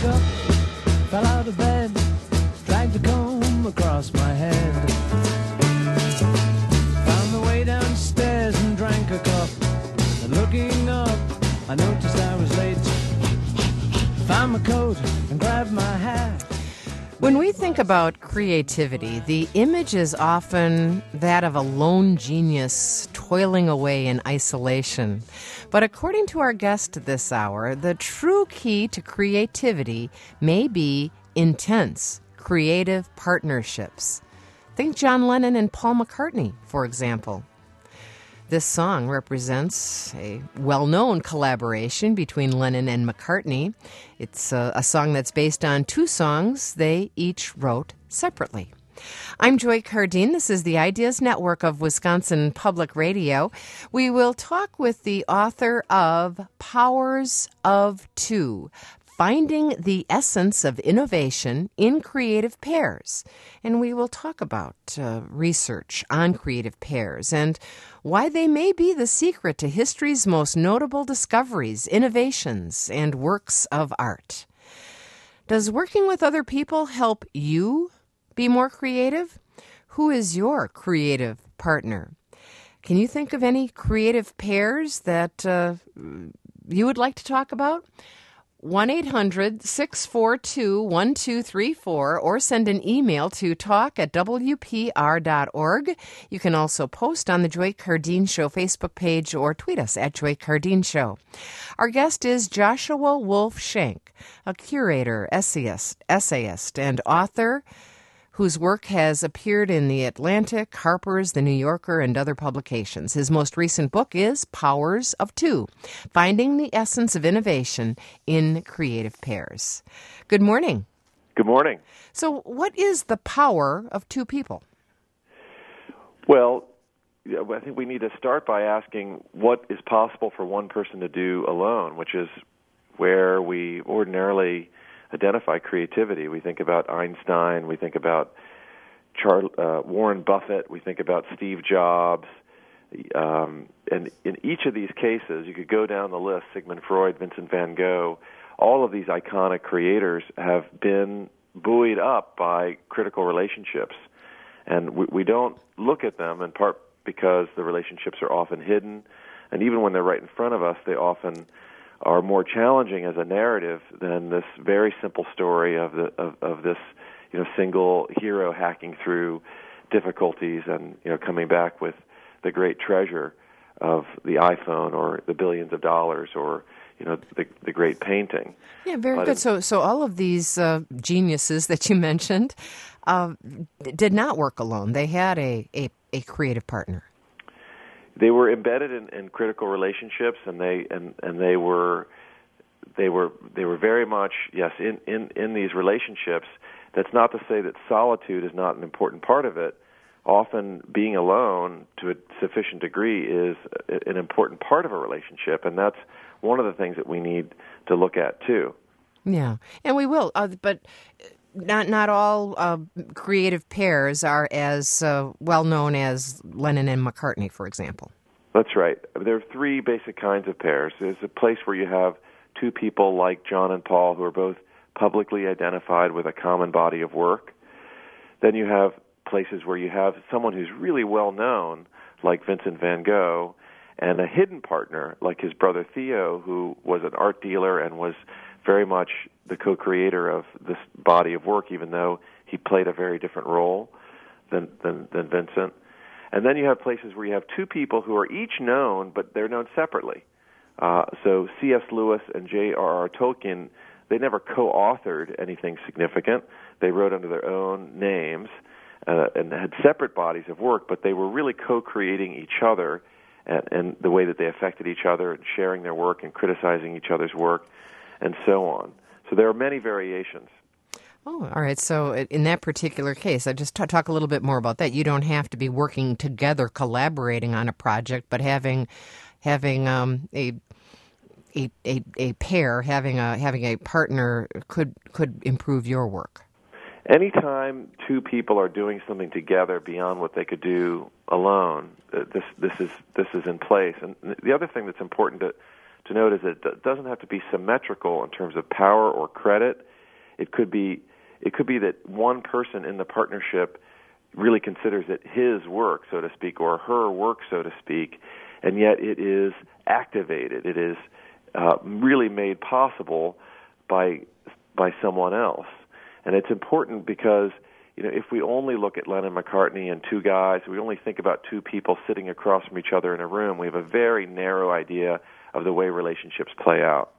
up, fell out of bed, dragged a comb across my head. Found the way downstairs and drank a cup. And looking up, I noticed I was late. Found my coat and grabbed my hat. When we think about creativity, the image is often that of a lone genius toiling away in isolation. But according to our guest this hour, the true key to creativity may be intense, creative partnerships. Think John Lennon and Paul McCartney, for example. This song represents a well-known collaboration between Lennon and McCartney. It's a song that's based on two songs they each wrote separately. I'm Joy Cardine. This is the Ideas Network of Wisconsin Public Radio. We will talk with the author of Powers of Two, Finding the Essence of Innovation in Creative Pairs. And we will talk about research on creative pairs and why they may be the secret to history's most notable discoveries, innovations, and works of art. Does working with other people help you be more creative? Who is your creative partner? Can you think of any creative pairs that you would like to talk about? 1-800-642-1234 or send an email to talk@wpr.org. You can also post on the Joy Cardine Show Facebook page or tweet us at Joy Cardine Show. Our guest is Joshua Wolf Shenk, a curator, essayist, and author whose work has appeared in The Atlantic, Harper's, The New Yorker, and other publications. His most recent book is Powers of Two, Finding the Essence of Innovation in Creative Pairs. Good morning. Good morning. So what is the power of two people? Well, I think we need to start by asking what is possible for one person to do alone, which is where we ordinarily identify creativity. We think about Einstein, we think about Warren Buffett, we think about Steve Jobs, and in each of these cases, you could go down the list, Sigmund Freud, Vincent van Gogh, all of these iconic creators have been buoyed up by critical relationships. And we don't look at them, in part because the relationships are often hidden, and even when they're right in front of us, they often are more challenging as a narrative than this very simple story of this single hero hacking through difficulties and coming back with the great treasure of the iPhone or the billions of dollars or the great painting. Yeah, very good. So all of these geniuses that you mentioned did not work alone. They had a creative partner. They were embedded in critical relationships, and they were very much in these relationships. That's not to say that solitude is not an important part of it. Often being alone to a sufficient degree is an important part of a relationship, and that's one of the things that we need to look at too. Yeah, and we will, but not all creative pairs are as well known as Lennon and McCartney, for example. That's right. There are three basic kinds of pairs. There's a place where you have two people like John and Paul who are both publicly identified with a common body of work. Then you have places where you have someone who's really well known, like Vincent van Gogh, and a hidden partner like his brother Theo, who was an art dealer and was very much the co-creator of this body of work, even though he played a very different role than Vincent. And then you have places where you have two people who are each known, but they're known separately. So C.S. Lewis and J.R.R. Tolkien, they never co-authored anything significant. They wrote under their own names and had separate bodies of work, but they were really co-creating each other and the way that they affected each other and sharing their work and criticizing each other's work and so on. So there are many variations. Oh, all right. So in that particular case, I just talk a little bit more about that. You don't have to be working together, collaborating on a project, but having a pair, having a partner could improve your work. Anytime two people are doing something together beyond what they could do alone, this is in place. And the other thing that's important to note is that it doesn't have to be symmetrical in terms of power or credit. It could be that one person in the partnership really considers it his work, so to speak, or her work, so to speak, and yet it is activated. It is really made possible by someone else. And it's important because, if we only look at Lennon McCartney and two guys, we only think about two people sitting across from each other in a room, we have a very narrow idea of the way relationships play out.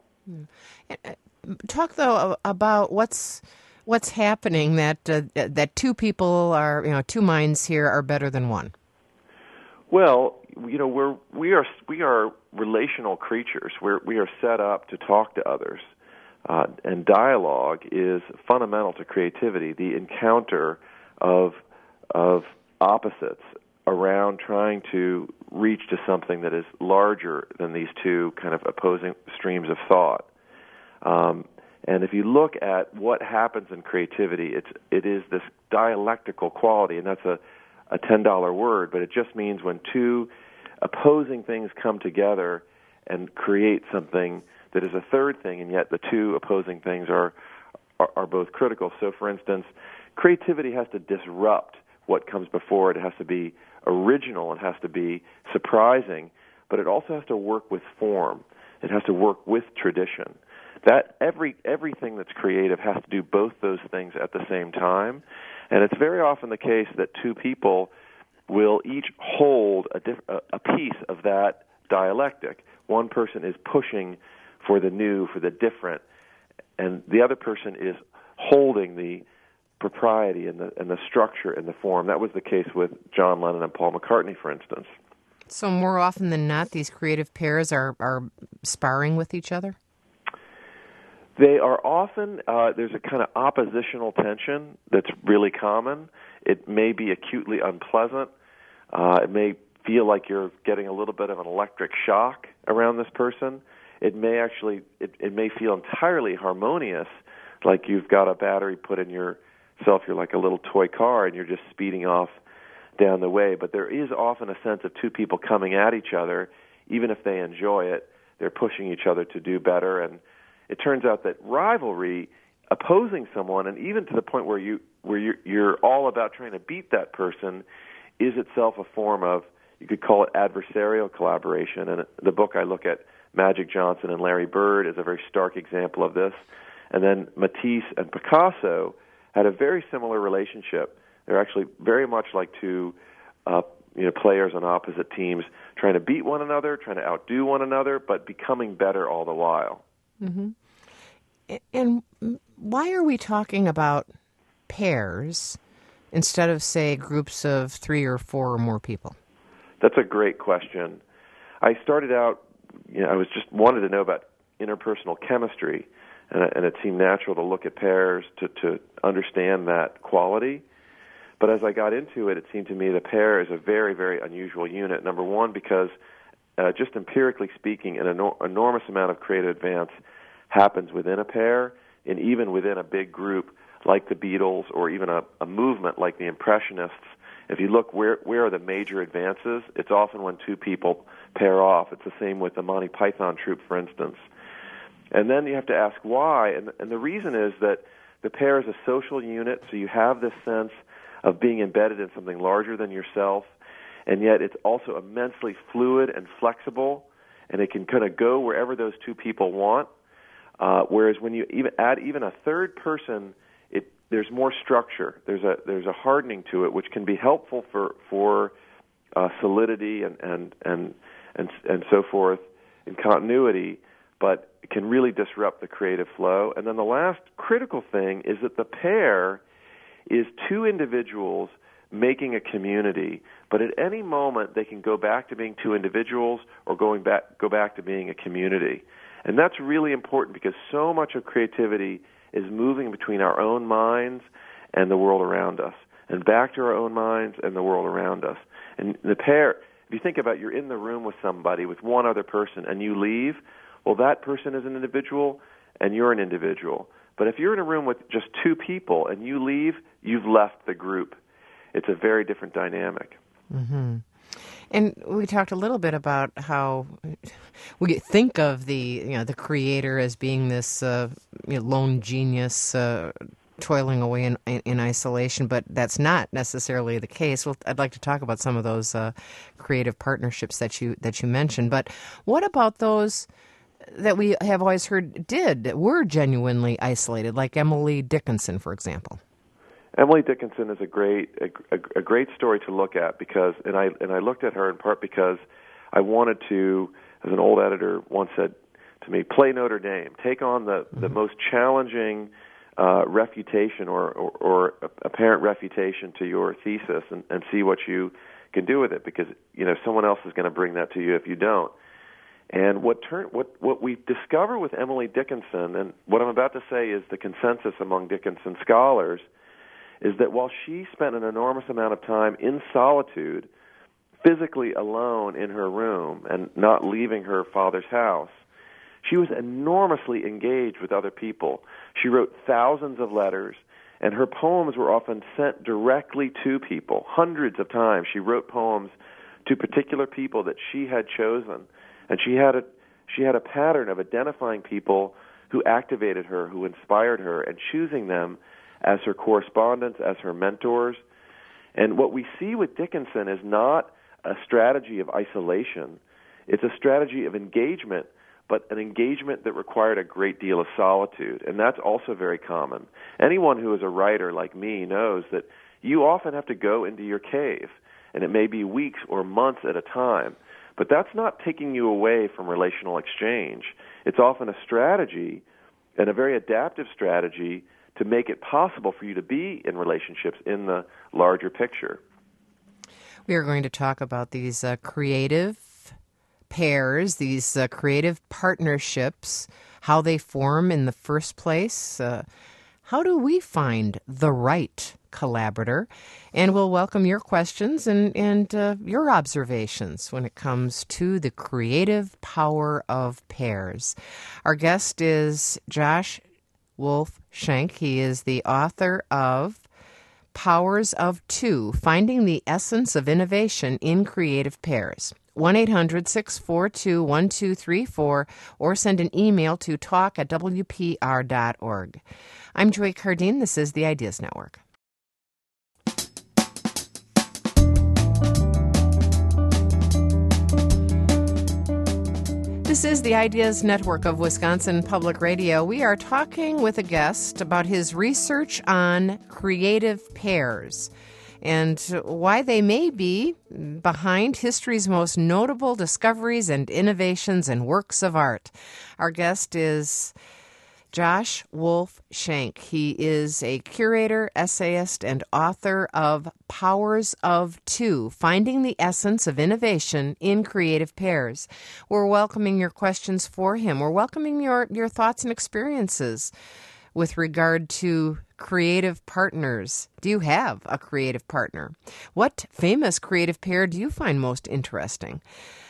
Talk, though, about what's happening that two people are, two minds here are better than one. Well, we are relational creatures. We are set up to talk to others. And dialogue is fundamental to creativity, the encounter of opposites around trying to reach to something that is larger than these two kind of opposing streams of thought. And if you look at what happens in creativity, it is this dialectical quality, and that's a $10 word, but it just means when two opposing things come together and create something that is a third thing, and yet the two opposing things are both critical. So, for instance, creativity has to disrupt what comes before it. It has to be original. It has to be surprising, but it also has to work with form. It has to work with tradition. That everything that's creative has to do both those things at the same time, and it's very often the case that two people will each hold a piece of that dialectic. One person is pushing for the new, for the different, and the other person is holding the propriety and the structure and the form. That was the case with John Lennon and Paul McCartney, for instance. So more often than not, these creative pairs are sparring with each other? They are often, there's a kind of oppositional tension that's really common. It may be acutely unpleasant. It may feel like you're getting a little bit of an electric shock around this person. It may actually, it may feel entirely harmonious, like you've got a battery put in yourself, you're like a little toy car and you're just speeding off down the way. But there is often a sense of two people coming at each other, even if they enjoy it, they're pushing each other to do better. And it turns out that rivalry, opposing someone, and even to the point where you're all about trying to beat that person, is itself a form of, you could call it adversarial collaboration. And the book I look at, Magic Johnson and Larry Bird, is a very stark example of this. And then Matisse and Picasso had a very similar relationship. They're actually very much like two players on opposite teams, trying to beat one another, trying to outdo one another, but becoming better all the while. Mm-hmm. And why are we talking about pairs instead of, say, groups of 3 or 4 or more people? That's a great question. I started out, I was just wanted to know about interpersonal chemistry, and it seemed natural to look at pairs to understand that quality. But as I got into it, it seemed to me the pair is a very, very unusual unit. Number one, because just empirically speaking, an enormous amount of creative advance happens within a pair, and even within a big group like the Beatles, or even a movement like the Impressionists. If you look where are the major advances, it's often when two people pair off. It's the same with the Monty Python troupe, for instance. And then you have to ask why, and the reason is that the pair is a social unit, so you have this sense of being embedded in something larger than yourself, and yet it's also immensely fluid and flexible, and it can kind of go wherever those two people want. Whereas when you add a third person, there's more structure. There's a hardening to it, which can be helpful for solidity and so forth and continuity, but it can really disrupt the creative flow. And then the last critical thing is that the pair is two individuals making a community, but at any moment they can go back to being two individuals or go back to being a community. And that's really important because so much of creativity is moving between our own minds and the world around us, and back to our own minds and the world around us. And the pair, if you think about, you're in the room with somebody, with one other person, and you leave, well, that person is an individual and you're an individual. But if you're in a room with just two people and you leave, you've left the group. It's a very different dynamic. Mm-hmm. And we talked a little bit about how we think of the creator as being this lone genius toiling away in isolation, but that's not necessarily the case. Well, I'd like to talk about some of those creative partnerships that you mentioned. But what about those that we have always heard were genuinely isolated, like Emily Dickinson, for example? Emily Dickinson is a great story to look at because I looked at her in part because I wanted to, as an old editor once said to me, play Notre Dame, take on the most challenging refutation or apparent refutation to your thesis and see what you can do with it, because someone else is going to bring that to you if you don't. And what we discover with Emily Dickinson, and what I'm about to say is the consensus among Dickinson scholars, is that while she spent an enormous amount of time in solitude, physically alone in her room and not leaving her father's house, she was enormously engaged with other people. She wrote thousands of letters, and her poems were often sent directly to people. Hundreds of times she wrote poems to particular people that she had chosen, and she had a pattern of identifying people who activated her, who inspired her, and choosing them as her correspondents, as her mentors. And what we see with Dickinson is not a strategy of isolation. It's a strategy of engagement, but an engagement that required a great deal of solitude. And that's also very common. Anyone who is a writer like me knows that you often have to go into your cave, and it may be weeks or months at a time. But that's not taking you away from relational exchange. It's often a strategy, and a very adaptive strategy, to make it possible for you to be in relationships in the larger picture. We are going to talk about these creative pairs, these creative partnerships, how they form in the first place. How do we find the right collaborator? And we'll welcome your questions and your observations when it comes to the creative power of pairs. Our guest is Josh Wolf-Shenk. He is the author of Powers of Two, Finding the Essence of Innovation in Creative Pairs. 1-800-642-1234 or send an email to talk@wpr.org. I'm Joy Cardine. This is the Ideas Network. This is the Ideas Network of Wisconsin Public Radio. We are talking with a guest about his research on creative pairs and why they may be behind history's most notable discoveries and innovations and works of art. Our guest is Josh Wolf-Shenk. He is a curator, essayist, and author of Powers of Two, Finding the Essence of Innovation in Creative Pairs. We're welcoming your questions for him. We're welcoming your thoughts and experiences with regard to creative partners. Do you have a creative partner? What famous creative pair do you find most interesting?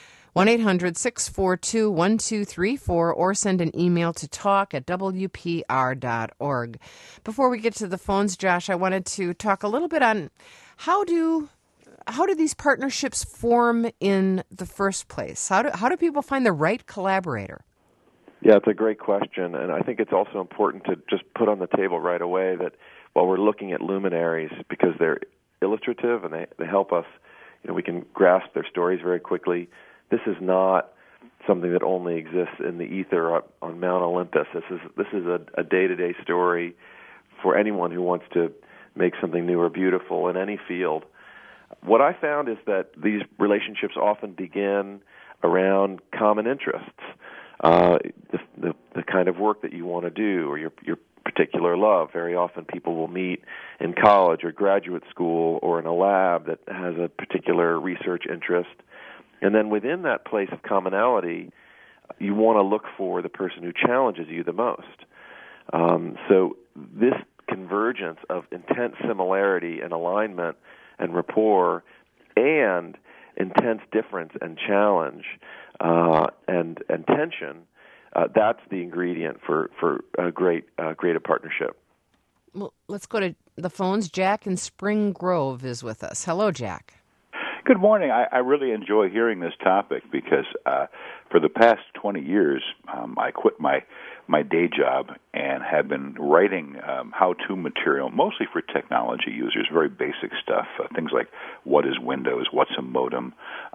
1-800-642-1234 or send an email to talk@wpr.org. Before we get to the phones, Josh, I wanted to talk a little bit on how do these partnerships form in the first place? How do people find the right collaborator? Yeah, it's a great question, and I think it's also important to just put on the table right away that while we're looking at luminaries, because they're illustrative and they help us, we can grasp their stories very quickly. This is not something that only exists in the ether on Mount Olympus. This is a day-to-day story for anyone who wants to make something new or beautiful in any field. What I found is that these relationships often begin around common interests, the kind of work that you want to do or your particular love. Very often people will meet in college or graduate school or in a lab that has a particular research interest. And then within that place of commonality, you want to look for the person who challenges you the most. So this convergence of intense similarity and alignment and rapport and intense difference and challenge and tension, that's the ingredient for a great creative partnership. Well, let's go to the phones. Jack in Spring Grove is with us. Hello, Jack. Good morning. I really enjoy hearing this topic because for the past 20 years, I quit my day job and have been writing how-to material, mostly for technology users, very basic stuff, things like what is Windows, what's a modem,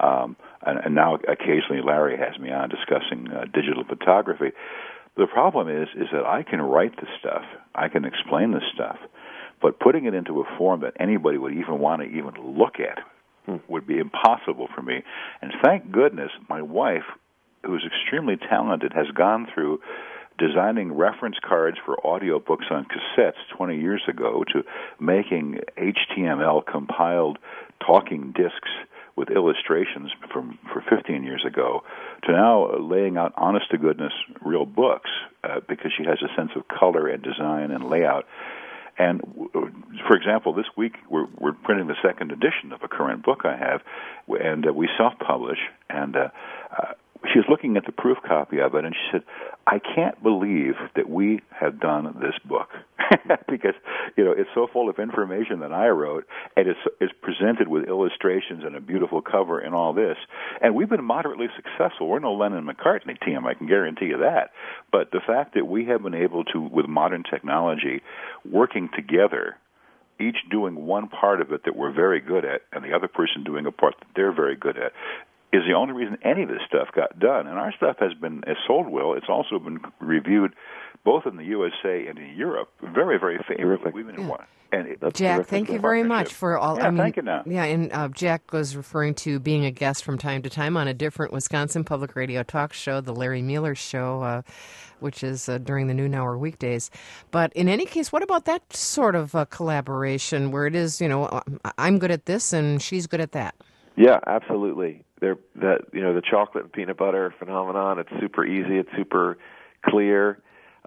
and now occasionally Larry has me on discussing digital photography. The problem is that I can write the stuff, I can explain the stuff, but putting it into a form that anybody would even want to even look at would be impossible for me. And thank goodness my wife, who's extremely talented, has gone through designing reference cards for audiobooks on cassettes 20 years ago to making HTML compiled talking discs with illustrations for 15 years ago to now laying out honest-to-goodness real books because she has a sense of color and design and layout. And, for example, this week we're printing the second edition of a current book I have, and we self-publish, and she was looking at the proof copy of it, and she said, I can't believe that we have done this book because, it's so full of information that I wrote, and it's presented with illustrations and a beautiful cover and all this. And we've been moderately successful. We're no Lennon-McCartney team, I can guarantee you that. But the fact that we have been able to, with modern technology, working together, each doing one part of it that we're very good at, and the other person doing a part that they're very good at, is the only reason any of this stuff got done. And our stuff has sold well. It's also been reviewed both in the USA and in Europe very, very favorably. We've been Jack, thank you very much for all. Yeah, thank you now. Yeah, and Jack was referring to being a guest from time to time on a different Wisconsin Public Radio talk show, the Larry Mueller Show, which is during the noon hour weekdays. But in any case, what about that sort of collaboration where it is, I'm good at this and she's good at that? Yeah, absolutely. The chocolate and peanut butter phenomenon. It's super easy. It's super clear,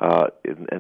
and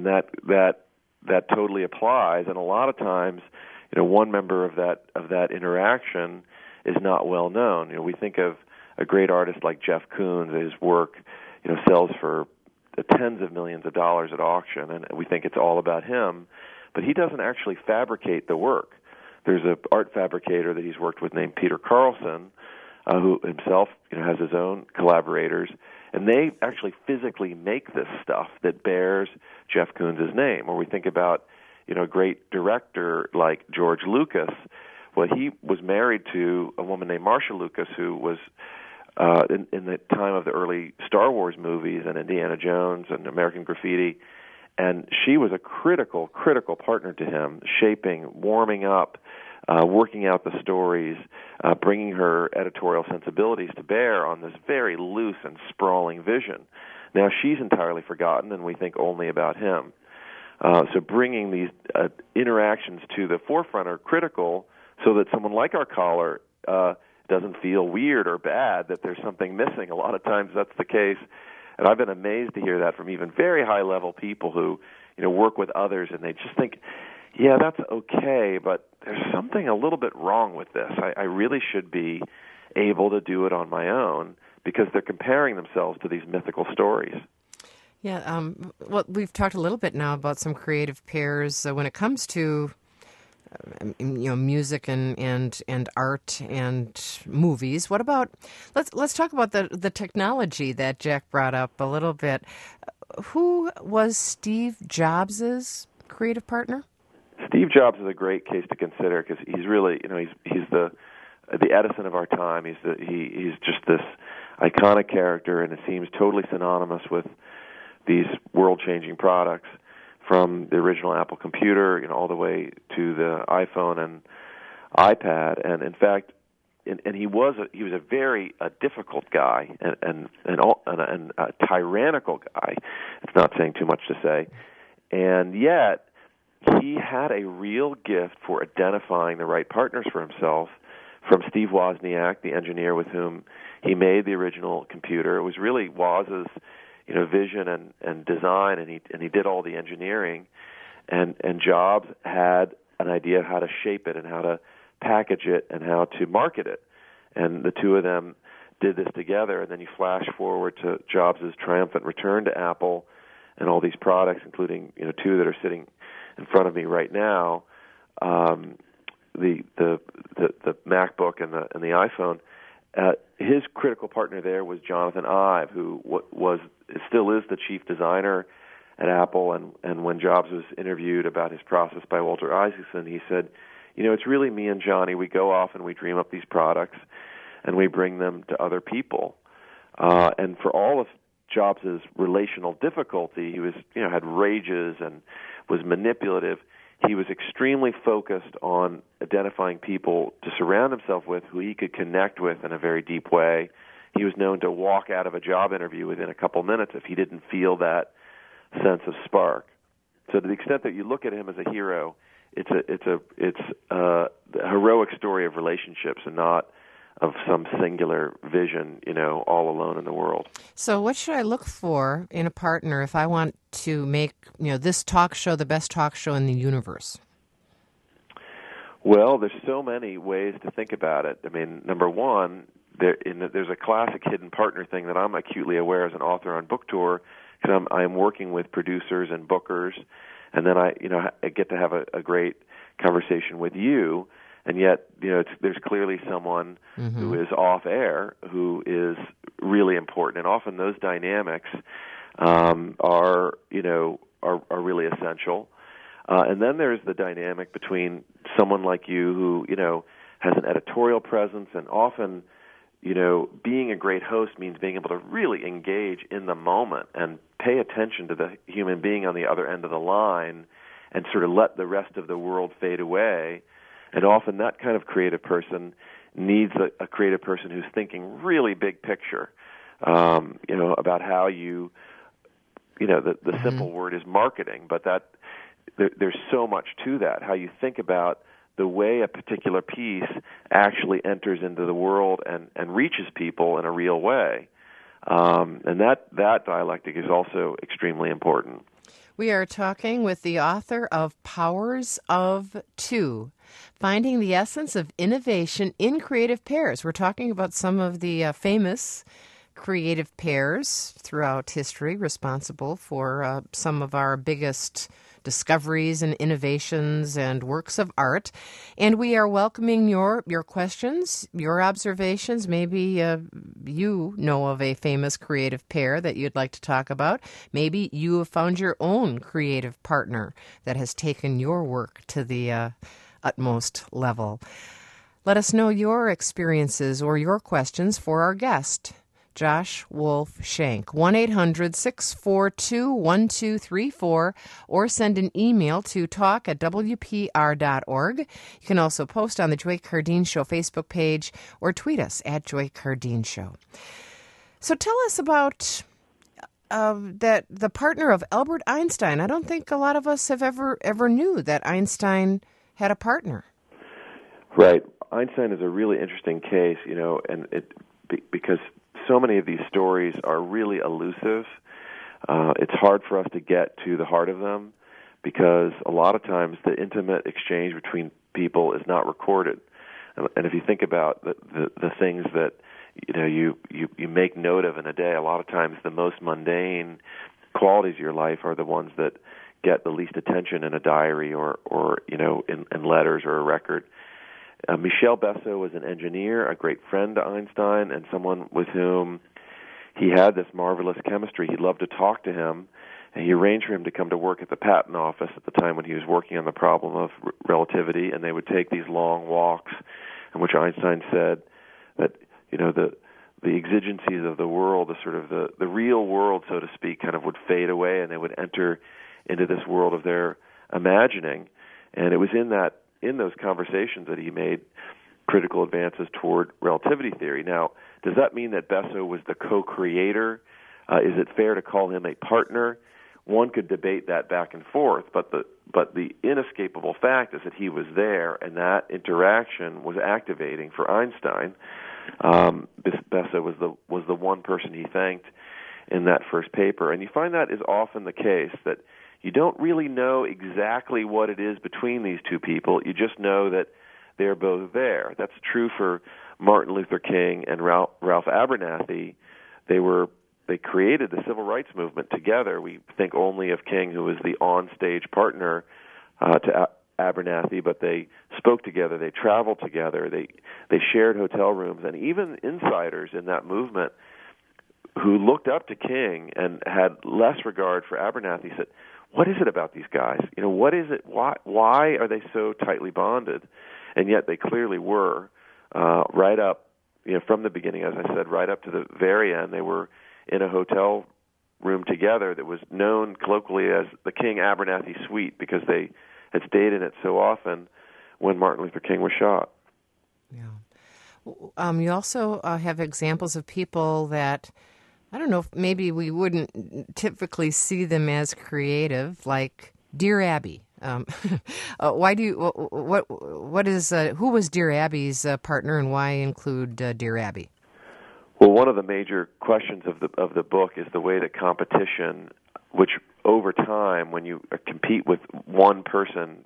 that totally applies. And a lot of times, one member of that interaction is not well known. We think of a great artist like Jeff Koons. His work, sells for tens of millions of dollars at auction, and we think it's all about him. But he doesn't actually fabricate the work. There's an art fabricator that he's worked with named Peter Carlson, who himself has his own collaborators, and they actually physically make this stuff that bears Jeff Koons' name. Or we think about a great director like George Lucas. Well, he was married to a woman named Marcia Lucas, who was in the time of the early Star Wars movies and Indiana Jones and American Graffiti, and she was a critical partner to him, shaping, warming up, working out the stories, bringing her editorial sensibilities to bear on this very loose and sprawling vision. Now she's entirely forgotten, and we think only about him. So bringing these interactions to the forefront are critical so that someone like our caller doesn't feel weird or bad that there's something missing. A lot of times that's the case. And I've been amazed to hear that from even very high-level people who, work with others, and they just think, yeah, that's okay, but there's something a little bit wrong with this. I really should be able to do it on my own because they're comparing themselves to these mythical stories. Yeah, well, we've talked a little bit now about some creative pairs when it comes to music and art and movies. What about let's talk about the technology that Jack brought up a little bit. Who was Steve Jobs' creative partner? Steve Jobs is a great case to consider because he's really, he's the Edison of our time. He's just this iconic character, and it seems totally synonymous with these world-changing products, from the original Apple computer, all the way to the iPhone and iPad. And in fact, he was a very difficult guy and a tyrannical guy. It's not saying too much to say, and yet he had a real gift for identifying the right partners for himself. From Steve Wozniak, the engineer with whom he made the original computer, it was really Woz's vision and design, and he did all the engineering, and Jobs had an idea of how to shape it and how to package it and how to market it, and the two of them did this together. And then you flash forward to Jobs' triumphant return to Apple and all these products, including two that are sitting in front of me right now. the MacBook and the iPhone, his critical partner there was Jonathan Ive, who still is the chief designer at Apple. And when Jobs was interviewed about his process by Walter Isaacson, he said, it's really me and Johnny. We go off and we dream up these products, and we bring them to other people. And for all of Jobs' relational difficulty, he was, had rages and was manipulative. He was extremely focused on identifying people to surround himself with who he could connect with in a very deep way. He was known to walk out of a job interview within a couple minutes if he didn't feel that sense of spark. So to the extent that you look at him as a hero, it's a heroic story of relationships and not of some singular vision, all alone in the world. So what should I look for in a partner if I want to make, this talk show the best talk show in the universe? Well, there's so many ways to think about it. I mean, number one, there's a classic hidden partner thing that I'm acutely aware as an author on book tour, because I'm working with producers and bookers, and then I get to have a great conversation with you. And yet, there's clearly someone who is off air who is really important, and often those dynamics are really essential. And then there's the dynamic between someone like you who has an editorial presence, and often being a great host means being able to really engage in the moment and pay attention to the human being on the other end of the line, and sort of let the rest of the world fade away. And often that kind of creative person needs a creative person who's thinking really big picture, about how the simple word is marketing, but that there's so much to that, how you think about the way a particular piece actually enters into the world and reaches people in a real way. And that dialectic is also extremely important. We are talking with the author of Powers of Two, Finding the Essence of Innovation in Creative Pairs. We're talking about some of the famous creative pairs throughout history responsible for some of our biggest discoveries and innovations and works of art. And we are welcoming your questions, your observations. Maybe you know of a famous creative pair that you'd like to talk about. Maybe you have found your own creative partner that has taken your work to the utmost level. Let us know your experiences or your questions for our guest, Josh Wolf Shank, 1-800-642-1234, or send an email to talk@wpr.org. You can also post on the Joy Cardeen Show Facebook page or tweet us at Joy Cardeen Show. So tell us about the partner of Albert Einstein. I don't think a lot of us have ever knew that Einstein had a partner. Right. Einstein is a really interesting case, and because so many of these stories are really elusive. It's hard for us to get to the heart of them because a lot of times the intimate exchange between people is not recorded. And if you think about the things that you make note of in a day, a lot of times the most mundane qualities of your life are the ones that get the least attention in a diary or in letters or a record. Michel Besso was an engineer, a great friend to Einstein, and someone with whom he had this marvelous chemistry. He loved to talk to him, and he arranged for him to come to work at the patent office at the time when he was working on the problem of relativity, and they would take these long walks in which Einstein said that, the exigencies of the world, the sort of the real world, so to speak, kind of would fade away, and they would enter into this world of their imagining. And it was in those conversations that he made critical advances toward relativity theory. Now, does that mean that Besso was the co-creator? Is it fair to call him a partner? One could debate that back and forth, but the inescapable fact is that he was there, and that interaction was activating for Einstein. Besso was the one person he thanked in that first paper, and you find that is often the case, that you don't really know exactly what it is between these two people. You just know that they're both there. That's true for Martin Luther King and Ralph Abernathy. They created the civil rights movement together. We think only of King, who was the on-stage partner to Abernathy, but they spoke together, they traveled together, they shared hotel rooms, and even insiders in that movement who looked up to King and had less regard for Abernathy said, "What is it about these guys? What is it? Why are they so tightly bonded?" And yet they clearly were, right up, from the beginning, as I said, right up to the very end. They were in a hotel room together that was known colloquially as the King Abernathy Suite because they had stayed in it so often when Martin Luther King was shot. Yeah. You also have examples of people that, I don't know, maybe we wouldn't typically see them as creative, like Dear Abby. Who was Dear Abby's partner, and why include Dear Abby? Well, one of the major questions of the book is the way that competition, which over time, when you compete with one person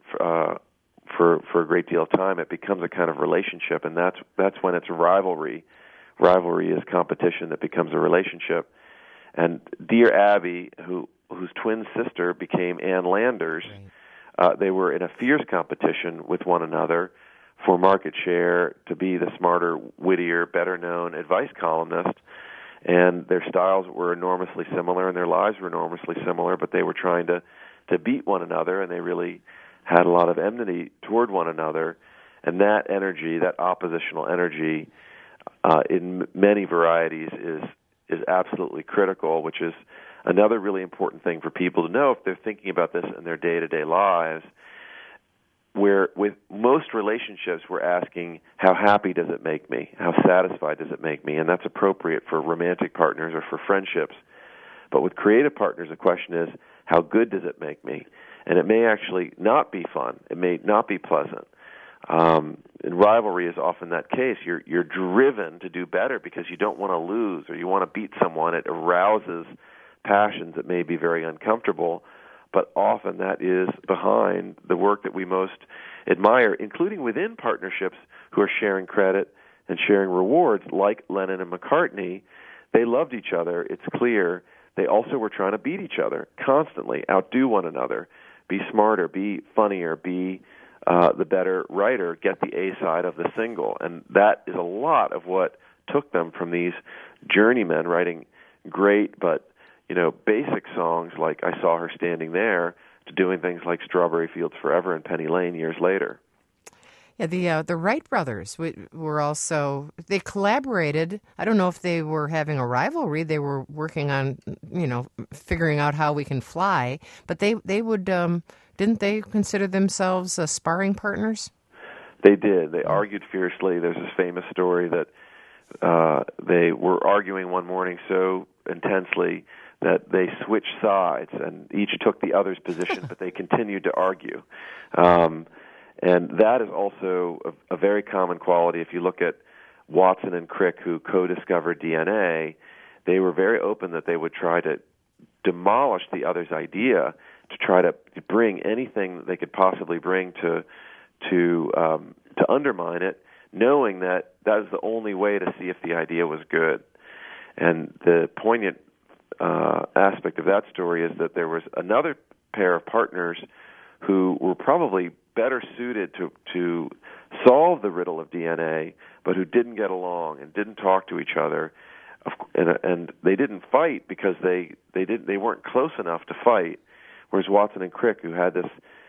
for a great deal of time, it becomes a kind of relationship, and that's when it's rivalry. Rivalry is competition that becomes a relationship. And Dear Abby, whose twin sister became Ann Landers, right. They were in a fierce competition with one another for market share, to be the smarter, wittier, better-known advice columnist. And their styles were enormously similar, and their lives were enormously similar, but they were trying to beat one another, and they really had a lot of enmity toward one another. And that energy, that oppositional energy, in many varieties is absolutely critical, which is another really important thing for people to know if they're thinking about this in their day-to-day lives, where with most relationships we're asking, how happy does it make me? How satisfied does it make me? And that's appropriate for romantic partners or for friendships. But with creative partners, the question is, how good does it make me? And it may actually not be fun. It may not be pleasant. And rivalry is often that case. You're driven to do better because you don't want to lose or you want to beat someone. It arouses passions that may be very uncomfortable, but often that is behind the work that we most admire, including within partnerships who are sharing credit and sharing rewards, like Lennon and McCartney. They loved each other, it's clear. They also were trying to beat each other constantly, outdo one another, be smarter, be funnier, be the better writer, get the A side of the single. And that is a lot of what took them from these journeymen writing great but basic songs like I Saw Her Standing There to doing things like Strawberry Fields Forever and Penny Lane years later. Yeah, the Wright brothers were also, they collaborated. I don't know if they were having a rivalry. They were working on, figuring out how we can fly. But they would, didn't they consider themselves sparring partners? They did. They argued fiercely. There's this famous story that they were arguing one morning so intensely that they switched sides and each took the other's position, but they continued to argue. And that is also a very common quality. If you look at Watson and Crick, who co-discovered DNA, they were very open that they would try to demolish the other's idea, to try to bring anything that they could possibly bring to undermine it, knowing that is the only way to see if the idea was good. And the poignant aspect of that story is that there was another pair of partners who were probably better suited to solve the riddle of DNA, but who didn't get along and didn't talk to each other, and they didn't fight because they weren't close enough to fight. Whereas Watson and Crick, who had this,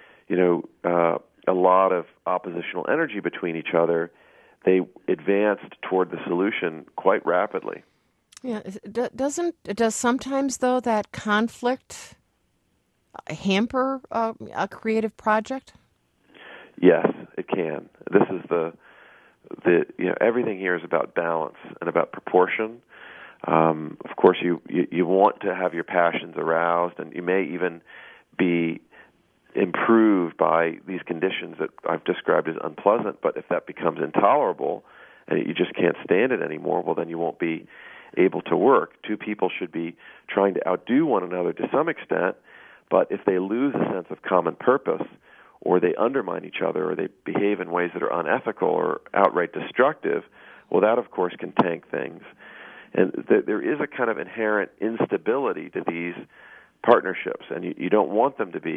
a lot of oppositional energy between each other, they advanced toward the solution quite rapidly. Yeah, does sometimes though that conflict hamper a creative project? Yes, it can. This is the everything here is about balance and about proportion. Of course, you want to have your passions aroused, and you may even be improved by these conditions that I've described as unpleasant. But if that becomes intolerable and you just can't stand it anymore, well, then you won't be able to work. Two people should be trying to outdo one another to some extent, but if they lose a sense of common purpose, or they undermine each other, or they behave in ways that are unethical or outright destructive, well, that, of course, can tank things. And there is a kind of inherent instability to these partnerships, and you don't want them to be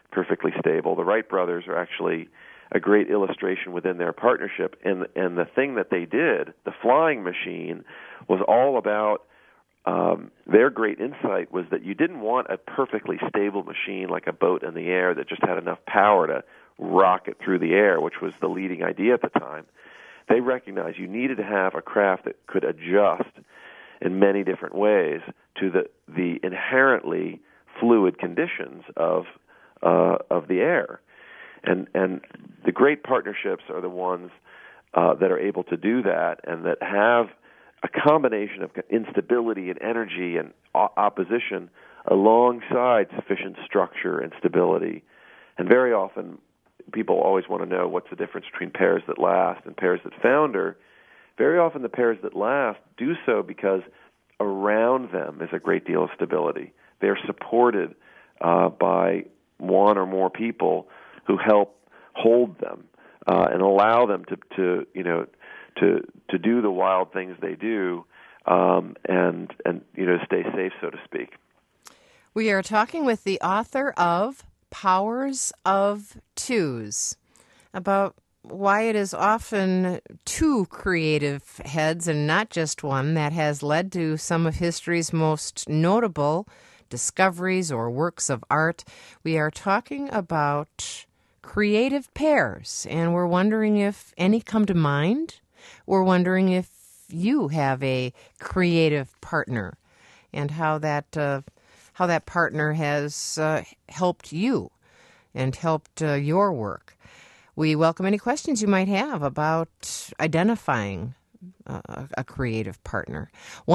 perfectly stable. The Wright brothers are actually a great illustration within their partnership, and the thing that they did, the flying machine, was all about their great insight was that you didn't want a perfectly stable machine like a boat in the air that just had enough power to rocket through the air, which was the leading idea at the time. They recognized you needed to have a craft that could adjust in many different ways to the inherently fluid conditions of the air. And the great partnerships are the ones that are able to do that and that have a combination of instability and energy and opposition alongside sufficient structure and stability. And very often, people always want to know what's the difference between pairs that last and pairs that founder. Very often the pairs that last do so because around them is a great deal of stability. They're supported by one or more people who help hold them and allow them to do the wild things they do and stay safe, so to speak. We are talking with the author of Powers of Twos about why it is often two creative heads and not just one that has led to some of history's most notable discoveries or works of art. We are talking about creative pairs, and we're wondering if any come to mind. We're wondering if you have a creative partner and how that partner has helped you and helped your work. We welcome any questions you might have about identifying a creative partner.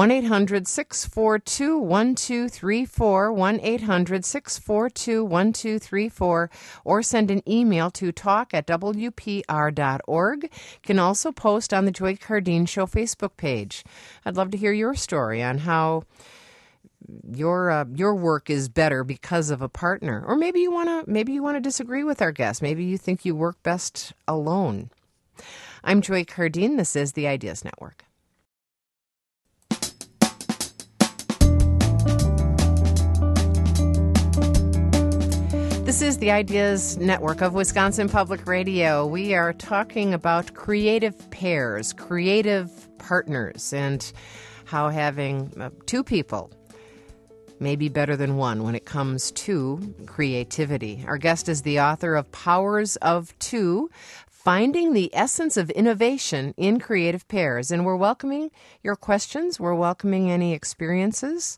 1-800-642-1234, 1-800-642-1234, or send an email to talk@wpr.org. You can also post on the Joy Cardeen Show Facebook page. I'd love to hear your story on how your work is better because of a partner, or maybe you want to disagree with our guest. Maybe you think you work best alone. I'm Joy Cardeen. This is the Ideas Network. This is the Ideas Network of Wisconsin Public Radio. We are talking about creative pairs, creative partners, and how having two people may be better than one when it comes to creativity. Our guest is the author of Powers of Two, Finding the Essence of Innovation in Creative Pairs. And we're welcoming your questions. We're welcoming any experiences.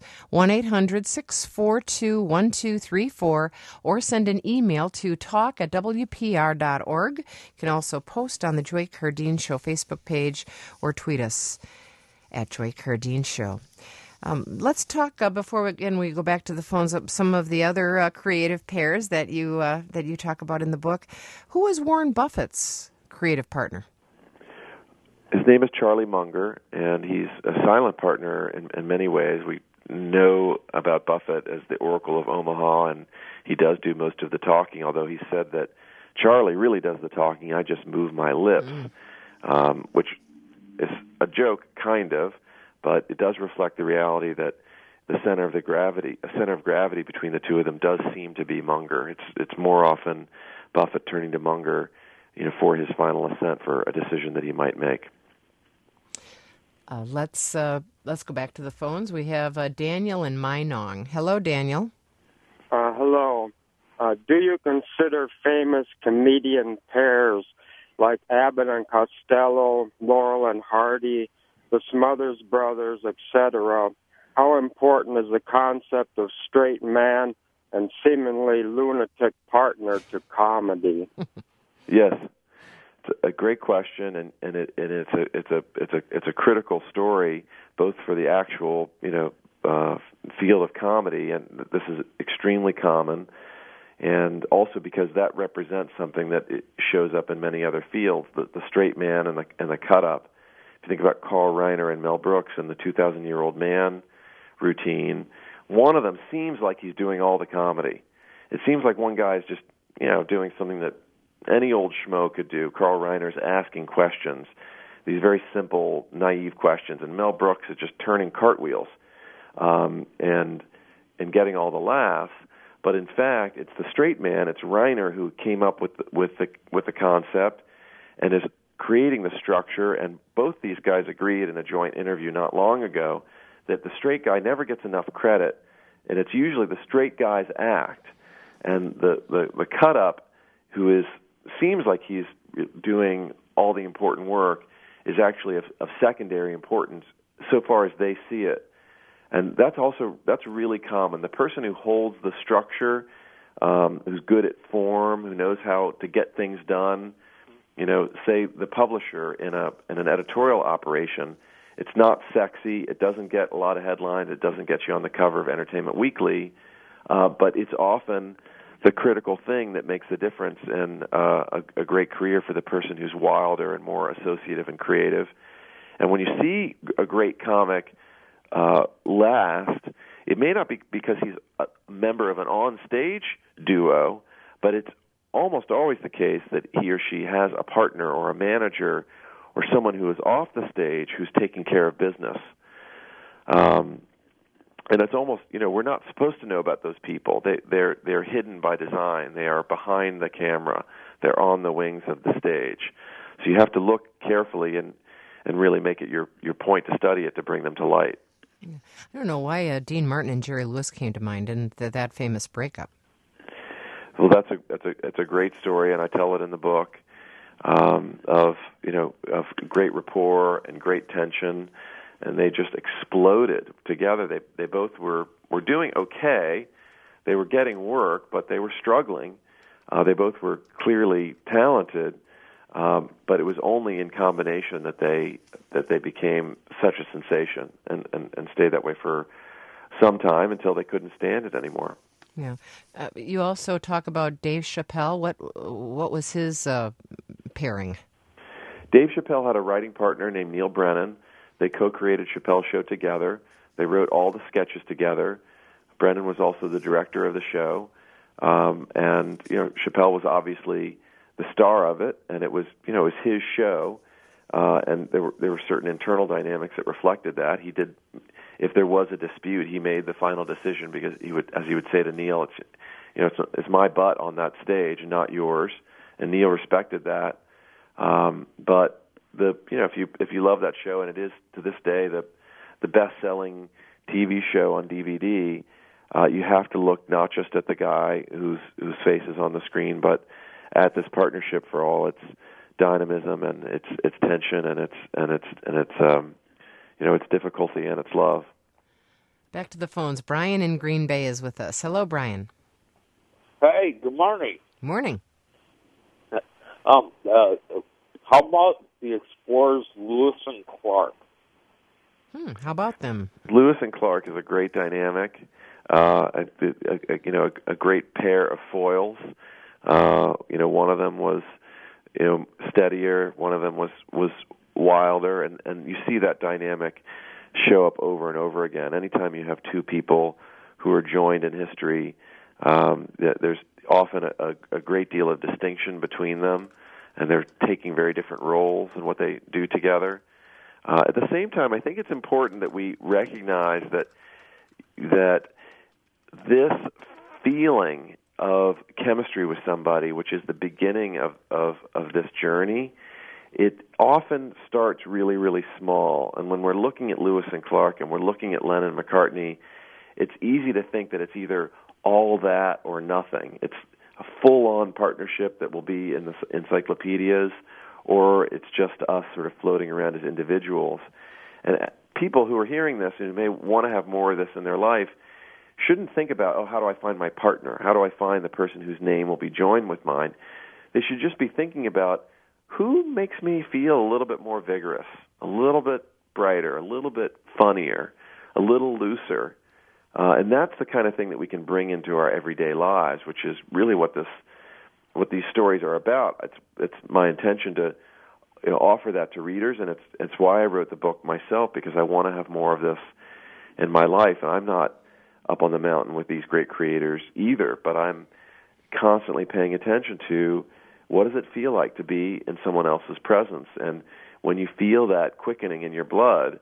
1-800-642-1234, or send an email to talk@wpr.org. You can also post on the Joy Cardeen Show Facebook page or tweet us at Joy Cardeen Show. Let's talk before we go back to the phones. Some of the other creative pairs that you talk about in the book. Who is Warren Buffett's creative partner? His name is Charlie Munger, and he's a silent partner in many ways. We know about Buffett as the Oracle of Omaha, and he does do most of the talking. Although he said that Charlie really does the talking. I just move my lips, which is a joke, kind of. But it does reflect the reality that the center of gravity between the two of them does seem to be Munger. It's more often Buffett turning to Munger, for his final assent for a decision that he might make. Let's go back to the phones. We have Daniel in Minong. Hello, Daniel. Hello. Do you consider famous comedian pairs like Abbott and Costello, Laurel and Hardy, the Smothers Brothers, etc.? How important is the concept of straight man and seemingly lunatic partner to comedy? Yes, it's a great question, and it's a critical story both for the actual field of comedy, and this is extremely common, and also because that represents something that shows up in many other fields, the straight man and the cut up. If you think about Carl Reiner and Mel Brooks and the 2,000-Year-Old Man routine, one of them seems like he's doing all the comedy. It seems like one guy is just, doing something that any old schmo could do. Carl Reiner's asking questions, these very simple, naive questions, and Mel Brooks is just turning cartwheels and getting all the laughs. But in fact, it's the straight man, it's Reiner, who came up with the concept and is creating the structure. And both these guys agreed in a joint interview not long ago that the straight guy never gets enough credit, and it's usually the straight guy's act. And the cut-up, who seems like he's doing all the important work, is actually of secondary importance so far as they see it. And that's really common. The person who holds the structure, who's good at form, who knows how to get things done, say the publisher in an editorial operation, it's not sexy, it doesn't get a lot of headlines, it doesn't get you on the cover of Entertainment Weekly, but it's often the critical thing that makes the difference in a great career for the person who's wilder and more associative and creative. And when you see a great comic last, it may not be because he's a member of an on-stage duo, but it's almost always the case that he or she has a partner or a manager or someone who is off the stage who's taking care of business. And it's almost, we're not supposed to know about those people. They're hidden by design. They are behind the camera. They're on the wings of the stage. So you have to look carefully and really make it your point to study it to bring them to light. Yeah. I don't know why Dean Martin and Jerry Lewis came to mind and that famous breakup. Well, that's a great story, and I tell it in the book of great rapport and great tension, and they just exploded together. They both were doing okay. They were getting work, but they were struggling. They both were clearly talented, but it was only in combination that they became such a sensation and stayed that way for some time until they couldn't stand it anymore. Yeah. You also talk about Dave Chappelle. What was his pairing? Dave Chappelle had a writing partner named Neil Brennan. They co-created Chappelle's Show together. They wrote all the sketches together. Brennan was also the director of the show. And Chappelle was obviously the star of it, and it was his show. And there were certain internal dynamics that reflected that. He did, if there was a dispute, he made the final decision because he would say to Neil, it's my butt on that stage and not yours. And Neil respected that. But if you love that show, and it is to this day the best-selling TV show on DVD, you have to look not just at the guy whose face is on the screen, but at this partnership for all its dynamism and its tension and its difficulty and its love. Back to the phones. Brian in Green Bay is with us. Hello, Brian. Hey, good morning. Morning. How about the Explorers Lewis and Clark? How about them? Lewis and Clark is a great dynamic, a great pair of foils. One of them was steadier, one of them was wilder, and you see that dynamic show up over and over again. Anytime you have two people who are joined in history, there's often a great deal of distinction between them, and they're taking very different roles in what they do together. At the same time, I think it's important that we recognize that this feeling of chemistry with somebody, which is the beginning of this journey, it often starts really, really small. And when we're looking at Lewis and Clark and we're looking at Lennon and McCartney, it's easy to think that it's either all that or nothing. It's a full-on partnership that will be in the encyclopedias, or it's just us sort of floating around as individuals. And people who are hearing this and may want to have more of this in their life shouldn't think about, how do I find my partner? How do I find the person whose name will be joined with mine? They should just be thinking about, who makes me feel a little bit more vigorous, a little bit brighter, a little bit funnier, a little looser. And that's the kind of thing that we can bring into our everyday lives, which is really what these stories are about. It's my intention to offer that to readers, and it's why I wrote the book myself, because I want to have more of this in my life. And I'm not up on the mountain with these great creators either, but I'm constantly paying attention to, what does it feel like to be in someone else's presence? And when you feel that quickening in your blood,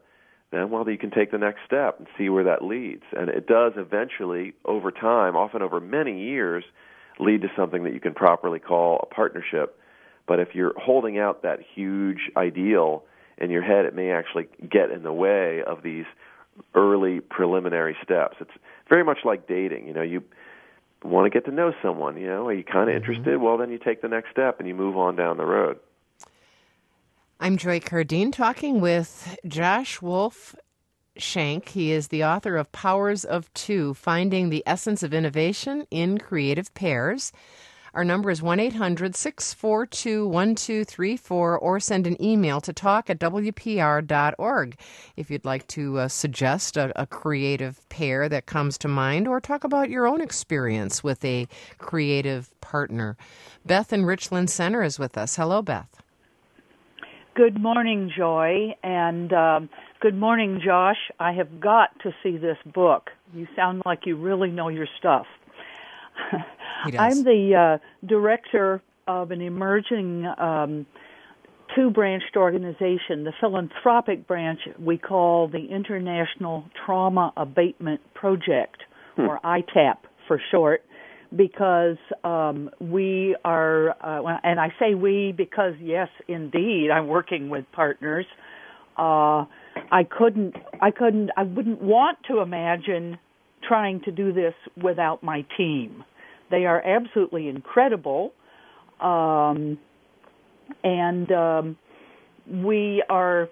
then, well, you can take the next step and see where that leads. And it does eventually, over time, often over many years, lead to something that you can properly call a partnership. But if you're holding out that huge ideal in your head, it may actually get in the way of these early preliminary steps. It's very much like dating. You want to get to know someone. Are you kind of interested? Well, then you take the next step and you move on down the road. I'm Joy Cardine talking with Josh Wolf Shank. He is the author of Powers of Two, Finding the Essence of Innovation in Creative Pairs. Our number is 1-800-642-1234, or send an email to talk@wpr.org if you'd like to suggest a creative pair that comes to mind, or talk about your own experience with a creative partner. Beth in Richland Center is with us. Hello, Beth. Good morning, Joy, and good morning, Josh. I have got to see this book. You sound like you really know your stuff. He does. I'm the director of an emerging two-branched organization, the philanthropic branch we call the International Trauma Abatement Project, or ITAP for short, because we are, and I say we because, yes, indeed, I'm working with partners. I wouldn't want to imagine trying to do this without my team. They are absolutely incredible, and we are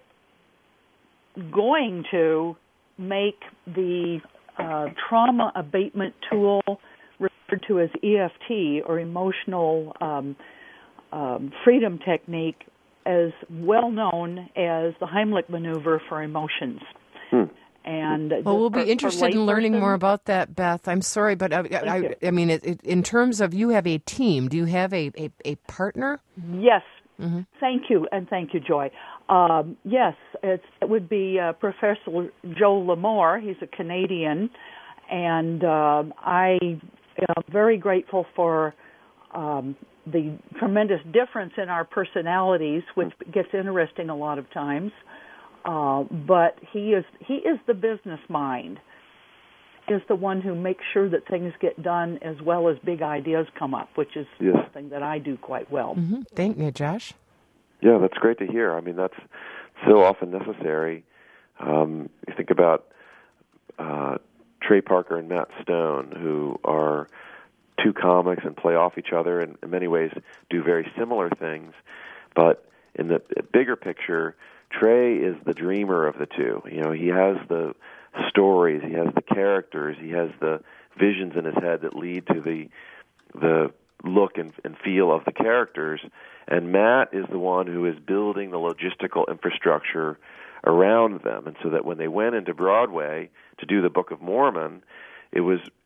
going to make the trauma abatement tool referred to as EFT, or emotional freedom technique, as well known as the Heimlich maneuver for emotions. And we'll be interested in learning more about that, Beth. I'm sorry, but I mean, in terms of, you have a team. Do you have a partner? Yes. Mm-hmm. Thank you, and thank you, Joy. Yes, it would be Professor Joe L'Amour. He's a Canadian, and I am very grateful for the tremendous difference in our personalities, which gets interesting a lot of times. But he is the business mind. He is the one who makes sure that things get done, as well as big ideas come up, which is something that I do quite well. Mm-hmm. Thank you, Josh. Yeah, that's great to hear. I mean, that's so often necessary. You think about Trey Parker and Matt Stone, who are two comics and play off each other, and in many ways do very similar things. But in the bigger picture, Trey is the dreamer of the two. He has the stories, he has the characters, he has the visions in his head that lead to the look and feel of the characters. And Matt is the one who is building the logistical infrastructure around them. And so that when they went into Broadway to do the Book of Mormon, in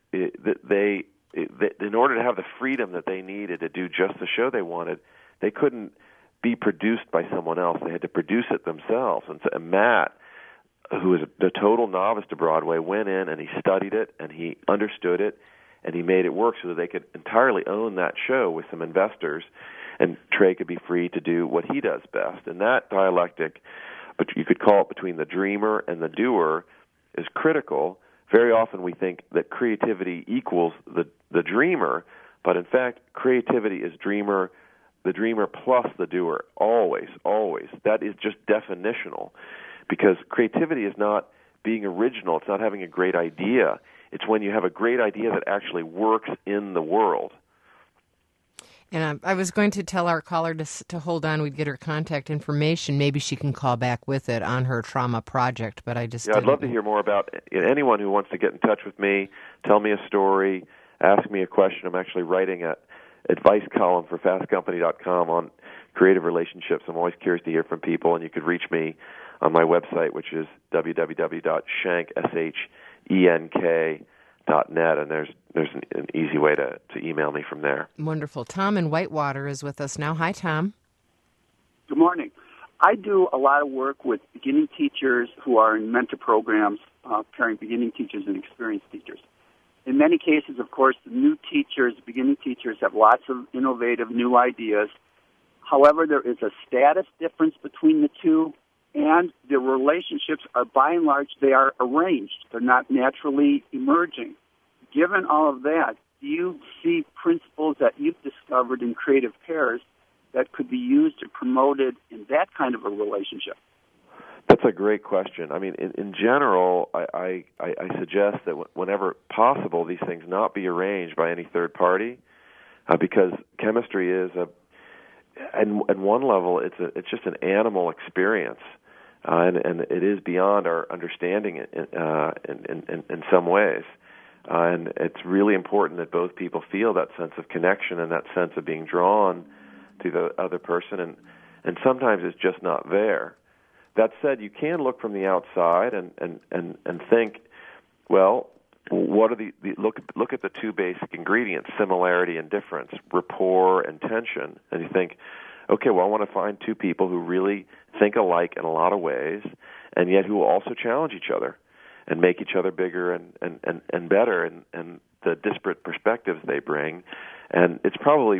order to have the freedom that they needed to do just the show they wanted, they couldn't be produced by someone else. They had to produce it themselves. And Matt, who is a total novice to Broadway, went in and he studied it and he understood it and he made it work so that they could entirely own that show with some investors, and Trey could be free to do what he does best. And that dialectic, but you could call it between the dreamer and the doer, is critical. Very often we think that creativity equals the dreamer, but in fact creativity is the dreamer plus the doer, always, always. That is just definitional, because creativity is not being original. It's not having a great idea. It's when you have a great idea that actually works in the world. And I was going to tell our caller to hold on. We'd get her contact information. Maybe she can call back with it on her trauma project, but I just I'd love to hear more about anyone who wants to get in touch with me, tell me a story, ask me a question. I'm actually writing a advice column for fastcompany.com on creative relationships. I'm always curious to hear from people, and you could reach me on my website, which is www.shank.net, and there's an easy way to email me from there. Wonderful. Tom in Whitewater is with us now. Hi, Tom. Good morning. I do a lot of work with beginning teachers who are in mentor programs, pairing beginning teachers and experienced teachers. In many cases, of course, the beginning teachers have lots of innovative new ideas. However, there is a status difference between the two, and the relationships are, by and large, they are arranged. They're not naturally emerging. Given all of that, do you see principles that you've discovered in creative pairs that could be used or promoted in that kind of a relationship? That's a great question. I mean, in general, I suggest that whenever possible, these things not be arranged by any third party, because chemistry is at one level, it's just an animal experience, and it is beyond our understanding in some ways. And it's really important that both people feel that sense of connection and that sense of being drawn to the other person, and sometimes it's just not there. That said, you can look from the outside and think, well, what are the look at the two basic ingredients: similarity and difference, rapport and tension. And you think, okay, well, I want to find two people who really think alike in a lot of ways, and yet who will also challenge each other and make each other bigger and better, and the disparate perspectives they bring. And it's probably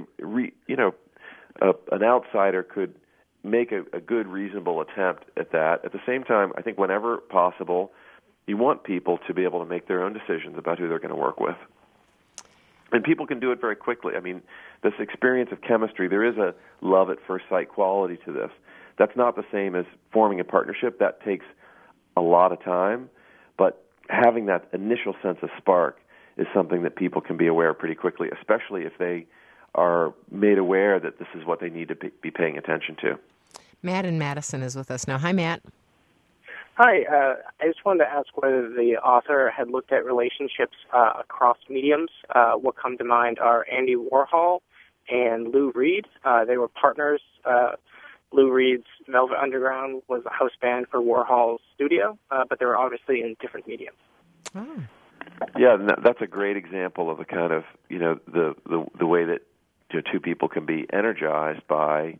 an outsider could make a good, reasonable attempt at that. At the same time, I think whenever possible, you want people to be able to make their own decisions about who they're going to work with. And people can do it very quickly. I mean, this experience of chemistry, there is a love at first sight quality to this. That's not the same as forming a partnership. That takes a lot of time. But having that initial sense of spark is something that people can be aware of pretty quickly, especially if they are made aware that this is what they need to be paying attention to. Matt in Madison is with us now. Hi, Matt. Hi. I just wanted to ask whether the author had looked at relationships across mediums. What come to mind are Andy Warhol and Lou Reed. They were partners. Lou Reed's Velvet Underground was a house band for Warhol's studio, but they were obviously in different mediums. Oh. Yeah, that's a great example of the kind of, the way that two people can be energized by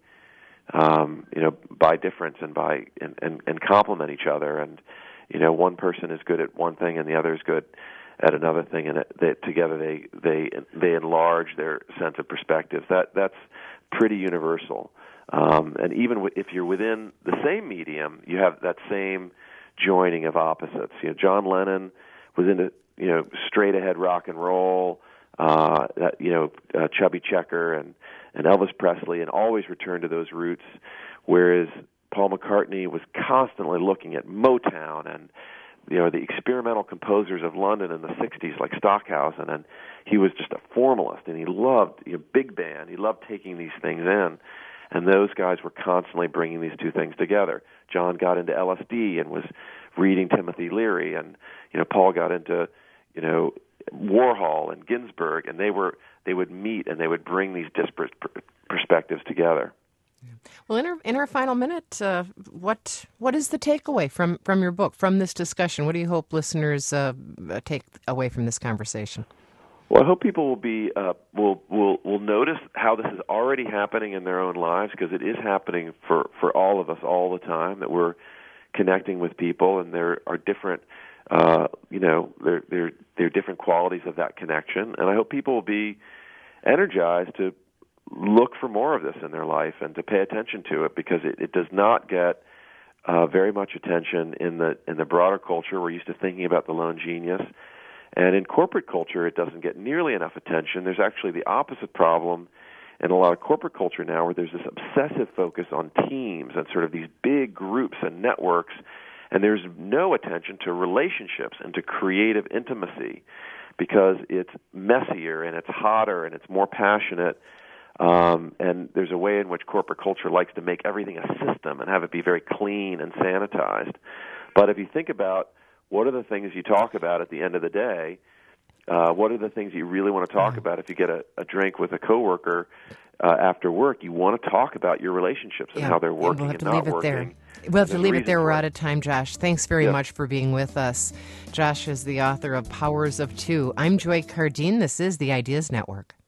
by difference and by and complement each other. And one person is good at one thing and the other is good at another thing, and together they enlarge their sense of perspective. That's pretty universal. And even if you're within the same medium, you have that same joining of opposites. John Lennon was into straight ahead rock and roll, Chubby Checker and Elvis Presley, and always returned to those roots, whereas Paul McCartney was constantly looking at Motown and the experimental composers of London in the 60s like Stockhausen, and he was just a formalist, and he loved big band. He loved taking these things in, and those guys were constantly bringing these two things together. John got into LSD and was reading Timothy Leary, and Paul got into Warhol and Ginsberg, and they would meet and they would bring these disparate perspectives together. Well, in our final minute, what is the takeaway from your book, from this discussion? What do you hope listeners take away from this conversation? Well, I hope people will be will notice how this is already happening in their own lives, because it is happening for all of us all the time, that we're connecting with people, and there are different there are different qualities of that connection. And I hope people will be energized to look for more of this in their life and to pay attention to it, because it does not get very much attention in the broader culture. We're used to thinking about the lone genius. And in corporate culture, it doesn't get nearly enough attention. There's actually the opposite problem in a lot of corporate culture now, where there's this obsessive focus on teams and sort of these big groups and networks, and there's no attention to relationships and to creative intimacy, because it's messier and it's hotter and it's more passionate. And there's a way in which corporate culture likes to make everything a system and have it be very clean and sanitized. But if you think about what are the things you talk about at the end of the day, what are the things you really want to talk about if you get a drink with a coworker after work? You want to talk about your relationships and how they're working and not working. We'll have to leave it there. We're out of time, Josh. Thanks very much for being with us. Josh is the author of Powers of Two. I'm Joy Cardine. This is the Ideas Network.